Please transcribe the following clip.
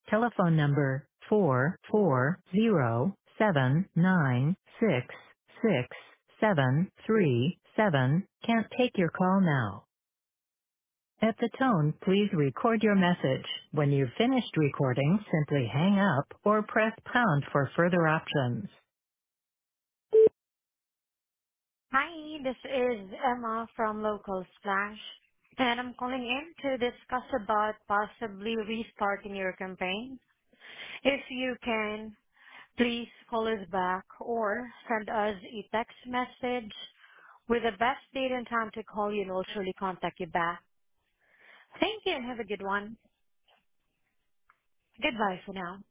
Telephone number 44079666737 can't take your call now. At the tone, please record your message. When you've finished recording, simply hang up or press pound for further options. Hi, this is Emma from Local Splash, and I'm calling in to discuss about possibly restarting your campaign. If you can, please call us back or send us a text message with the best date and time to call you, and we'll surely contact you back. Thank you and have a good one. Goodbye for now.